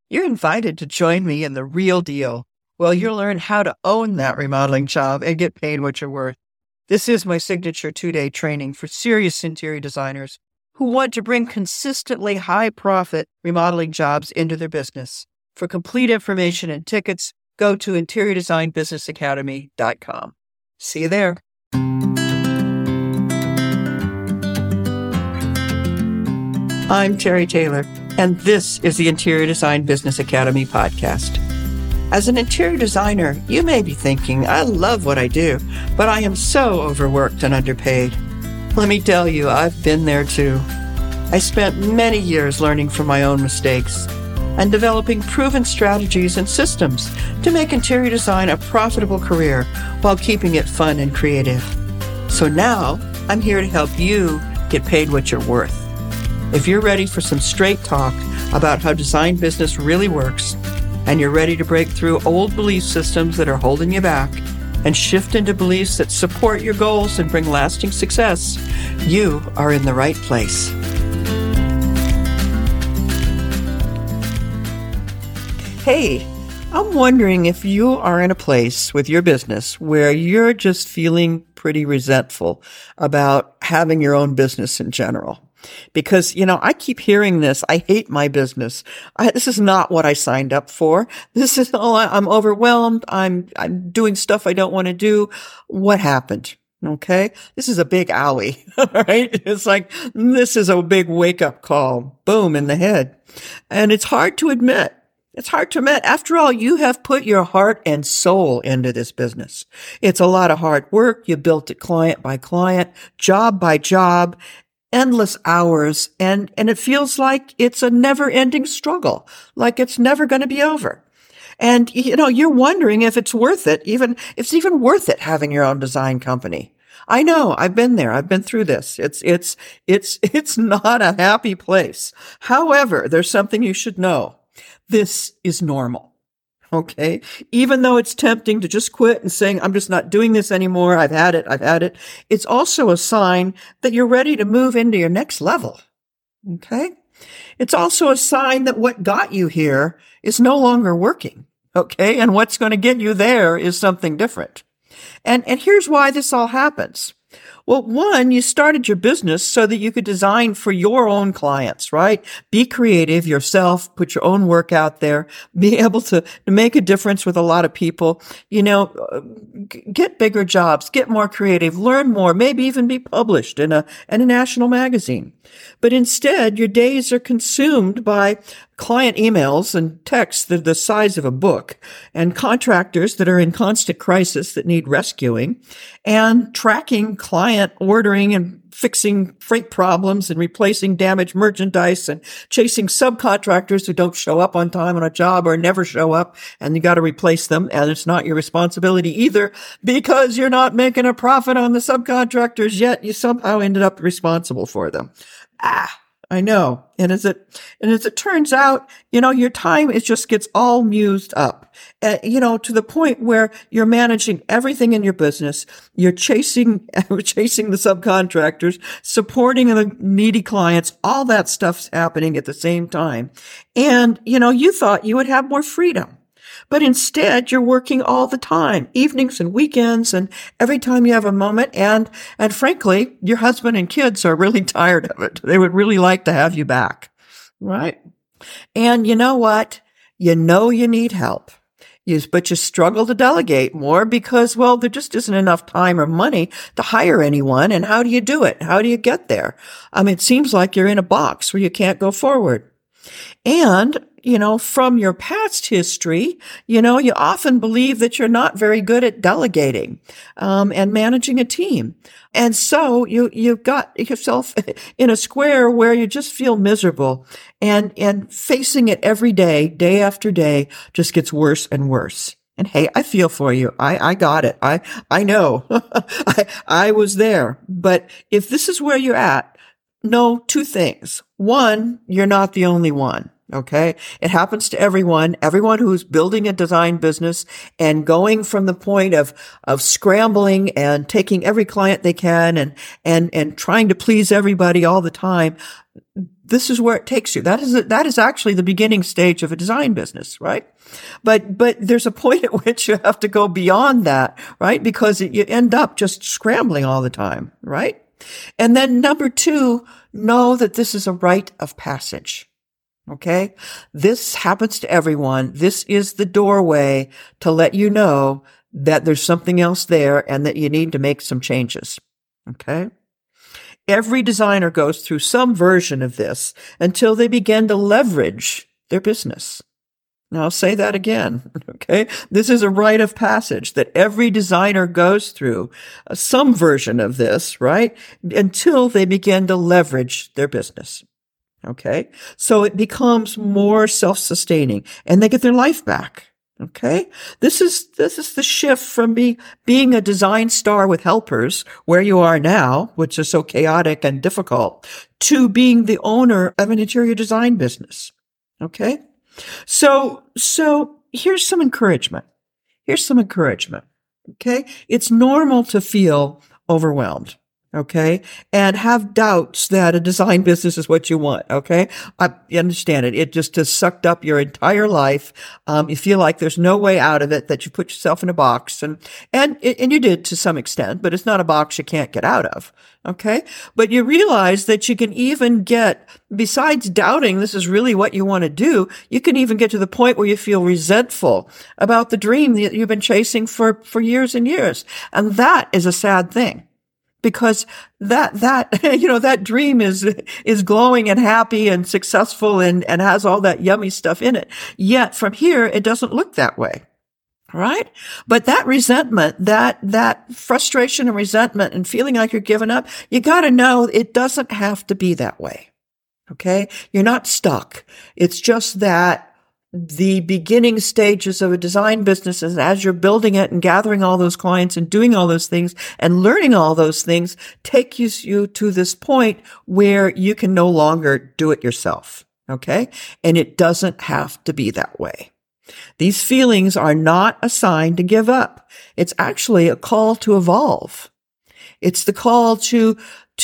You're invited to join me in The Real Deal. Well, you'll learn how to own that remodeling job and get paid what you're worth. This is my signature 2-day training for serious interior designers who want to bring consistently high-profit remodeling jobs into their business. For complete information and tickets, go to interiordesignbusinessacademy.com. See you there. I'm Terry Taylor, and this is the Interior Design Business Academy podcast. As an interior designer, you may be thinking, I love what I do, but I am so overworked and underpaid. Let me tell you, I've been there too. I spent many years learning from my own mistakes and developing proven strategies and systems to make interior design a profitable career while keeping it fun and creative. So now, I'm here to help you get paid what you're worth. If you're ready for some straight talk about how design business really works, and you're ready to break through old belief systems that are holding you back and shift into beliefs that support your goals and bring lasting success, you are in the right place. Hey, I'm wondering if you are in a place with your business where you're just feeling pretty resentful about having your own business in general. Because, I keep hearing this. I hate my business. This is not what I signed up for. This is I'm overwhelmed. I'm doing stuff I don't want to do. What happened? Okay. This is a big owie, right? It's like, this is a big wake up call. Boom in the head. And it's hard to admit. It's hard to admit. After all, you have put your heart and soul into this business. It's a lot of hard work. You built it client by client, job by job, endless hours, and it feels like it's a never-ending struggle, like it's never going to be over. And, you're wondering if it's worth it, if it's even worth it having your own design company. I know, I've been there. I've been through this. It's not a happy place. However, there's something you should know. This is normal. Okay. Even though it's tempting to just quit and saying, I'm just not doing this anymore. I've had it. It's also a sign that you're ready to move into your next level. Okay. It's also a sign that what got you here is no longer working. Okay. And what's going to get you there is something different. And here's why this all happens. Well, one, you started your business so that you could design for your own clients, right? Be creative yourself, put your own work out there, be able to make a difference with a lot of people, get bigger jobs, get more creative, learn more, maybe even be published in a national magazine. But instead, your days are consumed by client emails and texts that are the size of a book, and contractors that are in constant crisis that need rescuing, and tracking client ordering and fixing freight problems and replacing damaged merchandise and chasing subcontractors who don't show up on time on a job or never show up, and you got to replace them. And it's not your responsibility either because you're not making a profit on the subcontractors, yet you somehow ended up responsible for them. I know. And as it turns out, your time, it just gets all used up, to the point where you're managing everything in your business. You're chasing the subcontractors, supporting the needy clients. All that stuff's happening at the same time. And, you thought you would have more freedom. But instead, you're working all the time, evenings and weekends, and every time you have a moment. And frankly, your husband and kids are really tired of it. They would really like to have you back, right? And you know what? You need help. But you struggle to delegate more because, well, there just isn't enough time or money to hire anyone. And how do you do it? How do you get there? It seems like you're in a box where you can't go forward. And, from your past history, you often believe that you're not very good at delegating, and managing a team. And so you've got yourself in a square where you just feel miserable, and facing it every day, day after day, just gets worse and worse. And hey, I feel for you. I got it. I know. I was there. But if this is where you're at, know two things. One, you're not the only one. Okay. It happens to everyone who's building a design business and going from the point of scrambling and taking every client they can and trying to please everybody all the time. this is where it takes you. That is actually the beginning stage of a design business, right? But there's a point at which you have to go beyond that, right? Because you end up just scrambling all the time, right? And then number 2, know that this is a rite of passage. Okay? This happens to everyone. This is the doorway to let you know that there's something else there and that you need to make some changes. Okay? Every designer goes through some version of this until they begin to leverage their business. Now, I'll say that again, okay? This is a rite of passage that every designer goes through some version of this, right? Until they begin to leverage their business, okay? So it becomes more self-sustaining and they get their life back, okay? This is the shift from being a design star with helpers, where you are now, which is so chaotic and difficult, to being the owner of an interior design business, okay? So here's some encouragement. Okay. It's normal to feel overwhelmed. Okay. And have doubts that a design business is what you want. Okay. I understand it. It just has sucked up your entire life. You feel like there's no way out of it, that you put yourself in a box and you did to some extent, but it's not a box you can't get out of. Okay. But you realize that you can even get, besides doubting this is really what you want to do, you can even get to the point where you feel resentful about the dream that you've been chasing for years and years. And that is a sad thing. Because that dream is glowing and happy and successful and has all that yummy stuff in it. Yet from here, it doesn't look that way. Right? But that resentment, that frustration and resentment and feeling like you're giving up, you gotta know it doesn't have to be that way. Okay? You're not stuck. It's just that the beginning stages of a design business is as you're building it and gathering all those clients and doing all those things and learning all those things take you to this point where you can no longer do it yourself. Okay? And it doesn't have to be that way. These feelings are not a sign to give up. It's actually a call to evolve. It's the call to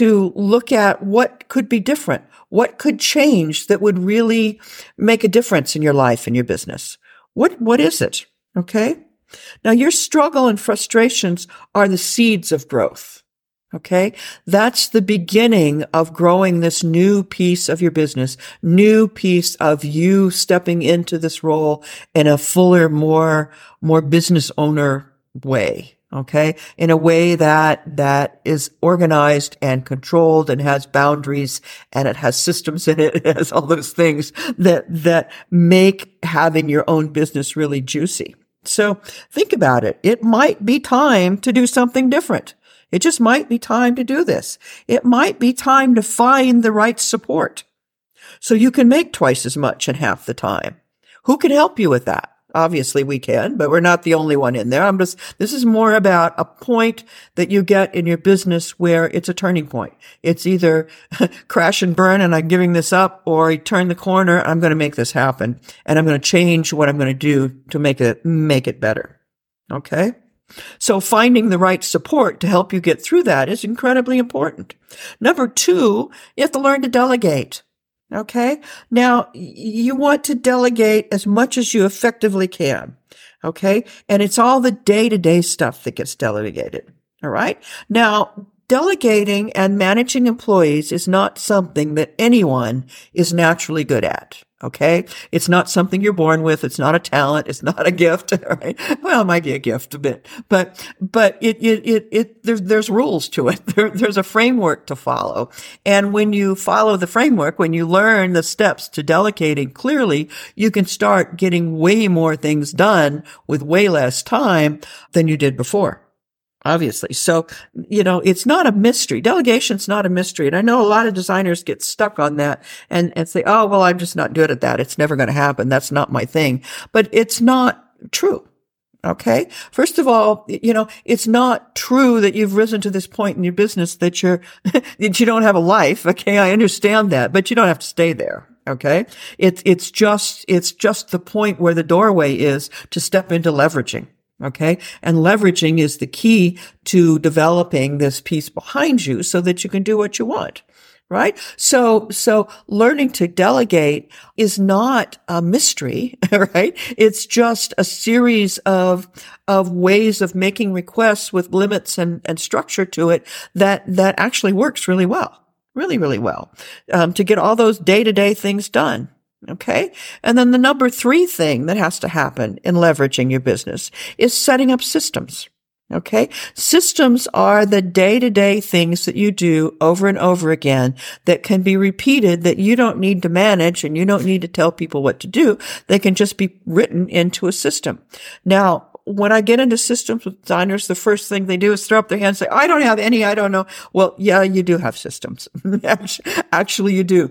look at what could be different. What could change that would really make a difference in your life and your business? What is it? Okay. Now your struggle and frustrations are the seeds of growth. Okay. That's the beginning of growing this new piece of your business, new piece of you stepping into this role in a fuller, more business owner way. Okay. In a way that is organized and controlled and has boundaries and it has systems in it. It has all those things that make having your own business really juicy. So think about it. It might be time to do something different. It just might be time to do this. It might be time to find the right support so you can make twice as much in half the time. Who can help you with that? Obviously we can, but we're not the only one in there. This is more about a point that you get in your business where it's a turning point. It's either crash and burn and I'm giving this up, or I turn the corner, I'm going to make this happen and I'm going to change what I'm going to do to make it better. Okay? So finding the right support to help you get through that is incredibly important. Number 2, you have to learn to delegate. Okay. Now you want to delegate as much as you effectively can. Okay. And it's all the day-to-day stuff that gets delegated. All right. Now, delegating and managing employees is not something that anyone is naturally good at. Okay. It's not something you're born with. It's not a talent. It's not a gift. Right? Well, it might be a gift a bit, but there's rules to it. There's a framework to follow. And when you follow the framework, when you learn the steps to delegating clearly, you can start getting way more things done with way less time than you did before. Obviously. So, it's not a mystery. Delegation's not a mystery. And I know a lot of designers get stuck on that and say, oh, well, I'm just not good at that. It's never going to happen. That's not my thing. But it's not true. Okay. First of all, it's not true that you've risen to this point in your business that that you don't have a life. Okay. I understand that, but you don't have to stay there. Okay. It's just the point where the doorway is to step into leveraging. Okay. And leveraging is the key to developing this piece behind you so that you can do what you want. right? So learning to delegate is not a mystery, right? It's just a series of ways of making requests with limits and structure to it that actually works really well, really well, to get all those day-to-day things done. Okay. And then the number 3 thing that has to happen in leveraging your business is setting up systems. Okay. Systems are the day-to-day things that you do over and over again that can be repeated, that you don't need to manage and you don't need to tell people what to do. They can just be written into a system. Now, when I get into systems with designers, the first thing they do is throw up their hands and say, I don't have any, I don't know. Well, yeah, you do have systems. Actually, you do.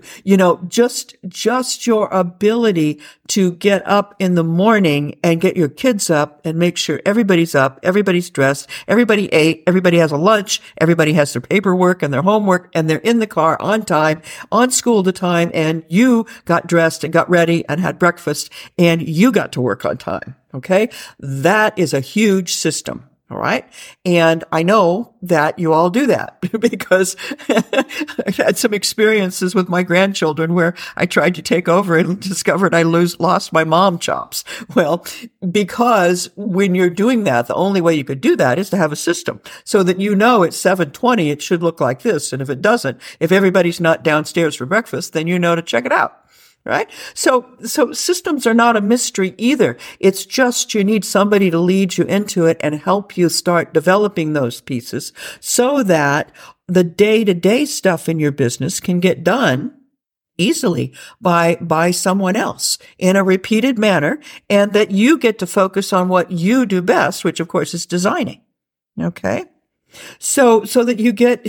Just your ability to get up in the morning and get your kids up and make sure everybody's up, everybody's dressed, everybody ate, everybody has a lunch, everybody has their paperwork and their homework, and they're in the car on time, on school to time, and you got dressed and got ready and had breakfast, and you got to work on time. Okay. That is a huge system. All right. And I know that you all do that because I had some experiences with my grandchildren where I tried to take over and discovered I lost my mom chops. Well, because when you're doing that, the only way you could do that is to have a system so that at 7:20, it should look like this. And if it doesn't, if everybody's not downstairs for breakfast, then you know to check it out. Right? So systems are not a mystery either. It's just you need somebody to lead you into it and help you start developing those pieces so that the day-to-day stuff in your business can get done easily by someone else in a repeated manner, and that you get to focus on what you do best, which of course is designing. Okay? So that you get,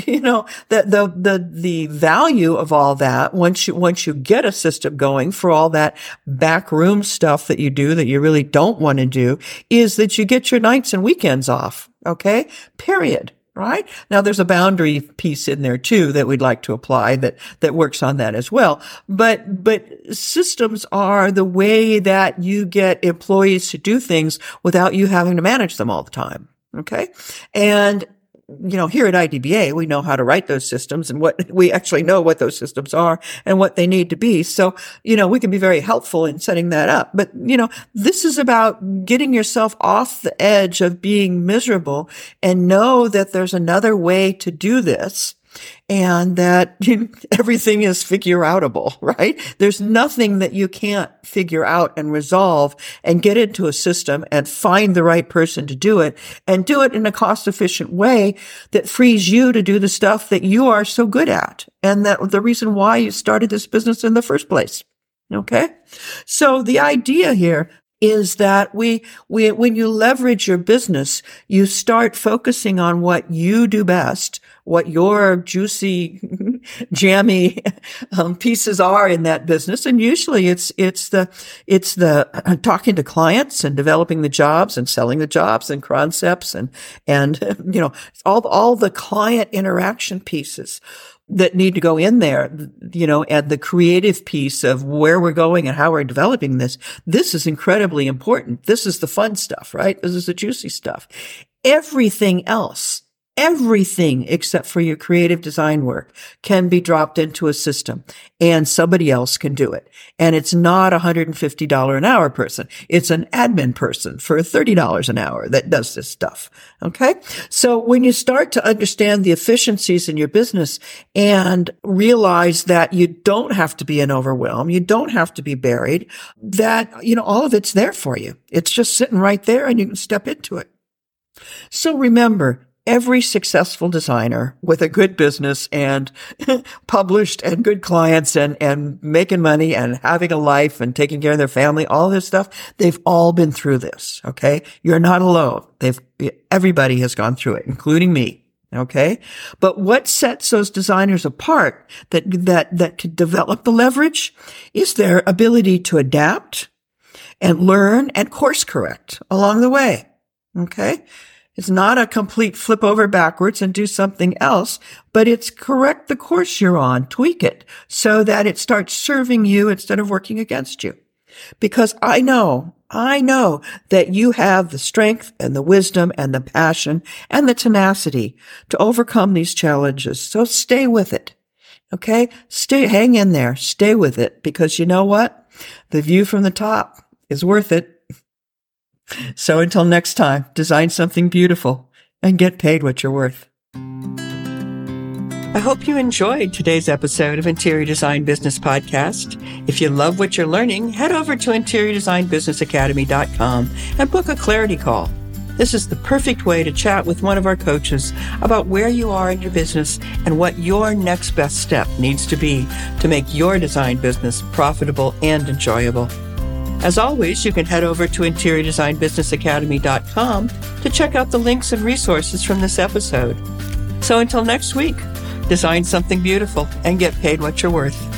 the value of all that once you get a system going for all that backroom stuff that you do that you really don't want to do, is that you get your nights and weekends off. Okay. Period. Right? Now there's a boundary piece in there too that we'd like to apply that works on that as well. But systems are the way that you get employees to do things without you having to manage them all the time. Okay. And here at IDBA, we know how to write those systems and we actually know what those systems are and what they need to be. So, we can be very helpful in setting that up. But, this is about getting yourself off the edge of being miserable and know that there's another way to do this. And that everything is figure outable, right? There's nothing that you can't figure out and resolve and get into a system and find the right person to do it and do it in a cost efficient way that frees you to do the stuff that you are so good at. And that the reason why you started this business in the first place. Okay. So the idea here is that when you leverage your business, you start focusing on what you do best, what your juicy, jammy pieces are in that business. And usually it's the talking to clients and developing the jobs and selling the jobs and concepts and all the client interaction pieces that need to go in there, and the creative piece of where we're going and how we're developing this. This is incredibly important. This is the fun stuff, right? This is the juicy stuff. Everything else, everything except for your creative design work can be dropped into a system and somebody else can do it. And it's not a $150 an hour person. It's an admin person for $30 an hour that does this stuff. Okay. So when you start to understand the efficiencies in your business and realize that you don't have to be in overwhelm, you don't have to be buried, that, all of it's there for you. It's just sitting right there and you can step into it. So remember, every successful designer with a good business and published and good clients and making money and having a life and taking care of their family, all this stuff, they've all been through this. Okay. You're not alone. Everybody has gone through it, including me. Okay. But what sets those designers apart that could develop the leverage is their ability to adapt and learn and course correct along the way. Okay. It's not a complete flip over backwards and do something else, but it's correct the course you're on, tweak it so that it starts serving you instead of working against you. Because I know that you have the strength and the wisdom and the passion and the tenacity to overcome these challenges. So stay with it Okay? Hang in there. Stay with it, because you know what? The view from the top is worth it. So until next time, design something beautiful and get paid what you're worth. I hope you enjoyed today's episode of Interior Design Business Podcast. If you love what you're learning, head over to interiordesignbusinessacademy.com and book a clarity call. This is the perfect way to chat with one of our coaches about where you are in your business and what your next best step needs to be to make your design business profitable and enjoyable. As always, you can head over to interiordesignbusinessacademy.com to check out the links and resources from this episode. So until next week, design something beautiful and get paid what you're worth.